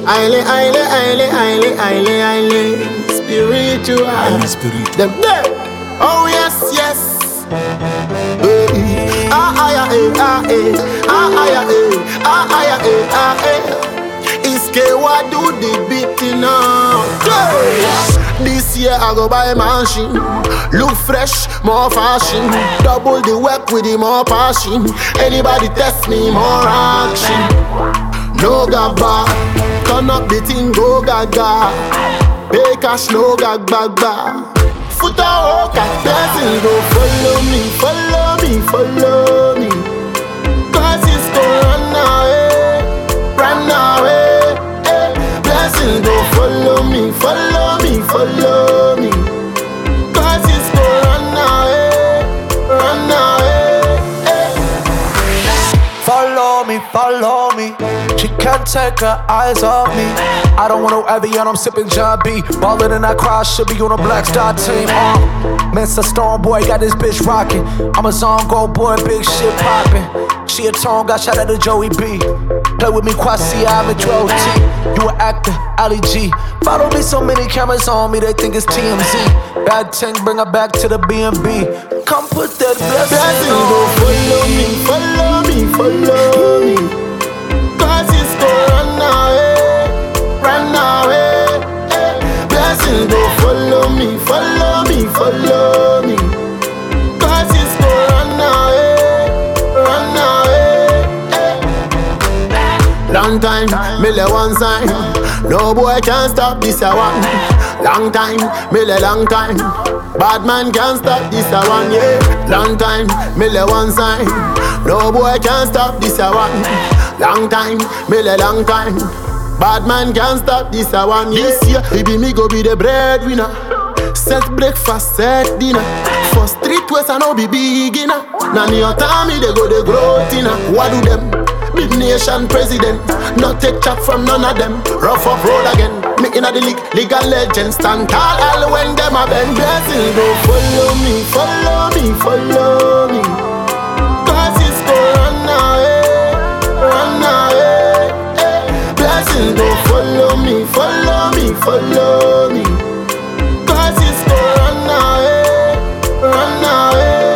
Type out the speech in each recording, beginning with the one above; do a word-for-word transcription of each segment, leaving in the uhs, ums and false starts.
Highly, highly, highly, highly, highly, highly spiritual. Highly spiritual. Them dead. Oh yes, yes. Hey. Ah ah yeah, eh, ah eh, ah ah yeah, eh, ah ah yeah, eh, ah eh. Iske what do the beating now? This year I go buy a machine. Look fresh, more fashion. Double the work with the more passion. Anybody test me, more action. No gaba, turn up the thing, go gaga. Pay cash, no gag bag bag. Foot a walk at blessing, go follow me, follow me, follow me. Cause it's gonna run away, run away. Eh. Blessing, go follow me, follow me, follow me. Cause it's gonna run away, run away. Eh. Follow me, follow me. She can't take her eyes off me. I don't want no Evian, I'm sipping John B. Ballin' in that crowd, should be on a Black Star team. Uh, Mister Stone Boy got this bitch rockin'. I'm a zone go boy, big shit poppin'. She a tone, got shot at the Joey B. Play with me, Kwasi, I'm a Dro T. You an actor, Ali G. Follow me, so many cameras on me, they think it's T M Z. Bad thing, bring her back to the B and B. Come put that blessing on. Go follow me, follow me, follow me. Cause it's gonna run away, run away. Eh. Blessing, go follow me, follow me, follow me. Cause it's gonna run away, run away. Eh. Long time, me le one sign. No boy can stop this a one. Long time, me le long time. Bad man can't stop this a one, yeah. Long time, me le one sign. No boy can stop this a one. Long time, me le long time. Bad man can't stop this a one, yeah. This year, baby me go be the breadwinner. Set breakfast, set dinner. For street west I no be beginner. Now your time me they go the growth inna. What do them? Big nation president. Not take chat from none of them. Rough up road again. Me inna the league, legal legend. Stand tall all when them a bend. Blessing go follow me, follow me, follow me. Cause it's gonna run away, run away. Eh. Blessing go follow me, follow me, follow me. Cause it's gonna run away, run away.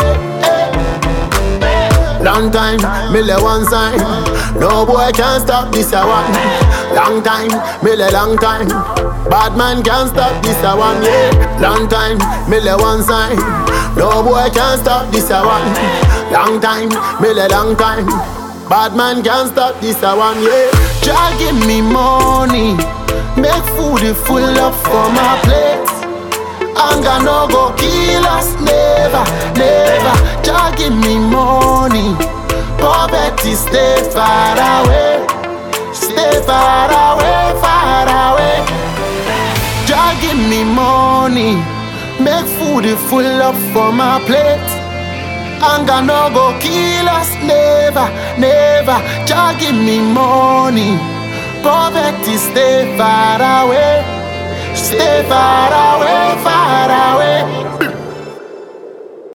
Eh. Long time, me le one sign. No boy can stop this a one. Long time, me le long time. Bad man can't stop this a one, yeah. Long time, me le one sign. No boy can stop this a one. Long time, me le long time. Bad man can't stop this a one, yeah. Jah give me money, make food full up for my plate. Anger no go kill us, never, never. Jah give me money, poverty stay far away, stay far away, far away. Jah give me money, make food full up for my plate. Anger no go kill us, never, never. Jah give me money, poverty stay far away, stay far away, far away.